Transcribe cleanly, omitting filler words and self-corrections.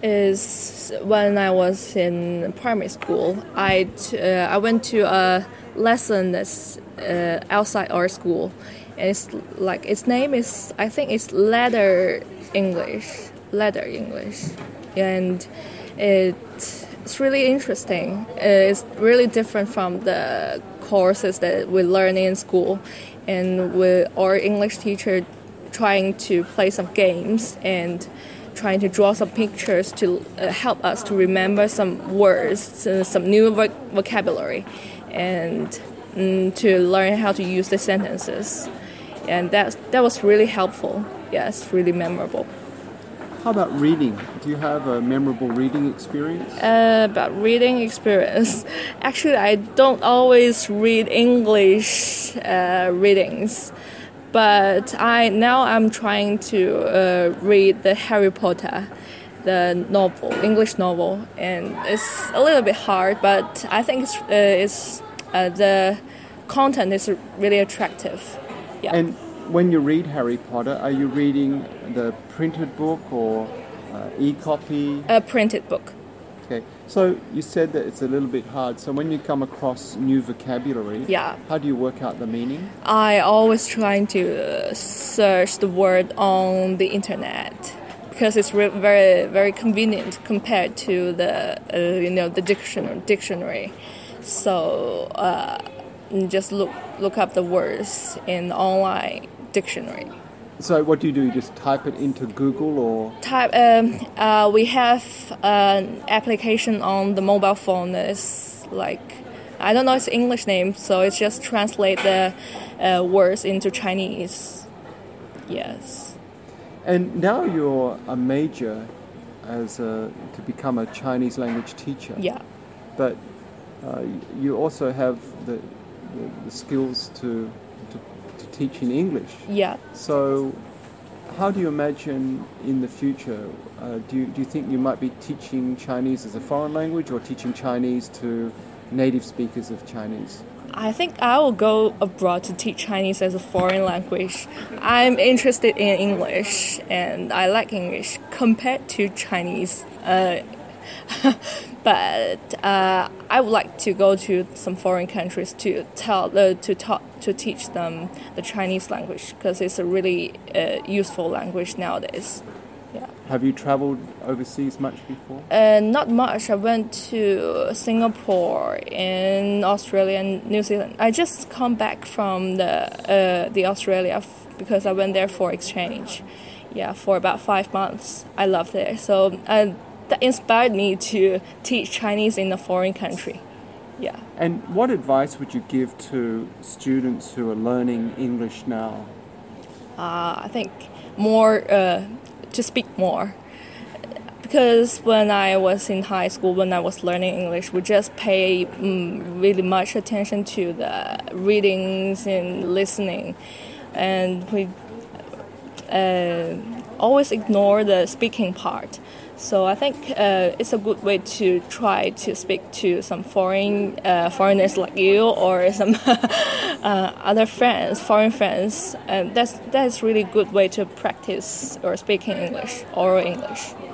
is when I was in primary school. I went to a lesson that's outside our school, and its name is, I think it's Letter English, and it's really interesting. It's really different from the courses that we learn in school, and with our English teacher trying to play some games and trying to draw some pictures to help us to remember some words, some new vocabulary, and to learn how to use the sentences. And that was really helpful. Yes, really memorable. How about reading? Do you have a memorable reading experience? About reading experience, actually I don't always read English readings. But I'm trying to read the Harry Potter, the novel, English novel, and it's a little bit hard. But I think the content is really attractive. Yeah. And when you read Harry Potter, are you reading the printed book or e-copy? A printed book. Okay, so you said that it's a little bit hard. So when you come across new vocabulary, how do you work out the meaning? I always trying to search the word on the internet because it's very, very convenient compared to the dictionary. So just look up the words in the online dictionary. So what do? You just type it into Google or? We have an application on the mobile phone that is I don't know its English name, so it's just translate the words into Chinese. Yes. And now you're a major to become a Chinese language teacher. Yeah. But you also have the skills to teach in English. Yeah. So how do you imagine in the future, do you think you might be teaching Chinese as a foreign language or teaching Chinese to native speakers of Chinese? I think I will go abroad to teach Chinese as a foreign language. I'm interested in English and I like English compared to Chinese. But I would like to go to some foreign countries to teach them the Chinese language because it's a really useful language nowadays. Yeah. Have you traveled overseas much before? Not much. I went to Singapore and Australia and New Zealand. I just come back from the Australia because I went there for exchange. Yeah, for about 5 months. I loved it. So that inspired me to teach Chinese in a foreign country. Yeah. And what advice would you give to students who are learning English now? I think more to speak more. Because when I was in high school, when I was learning English, we just pay really much attention to the readings and listening. And we always ignore the speaking part. So I think it's a good way to try to speak to some foreigners like you or some other friends, foreign friends. And that's really good way to practice or speaking English, oral English.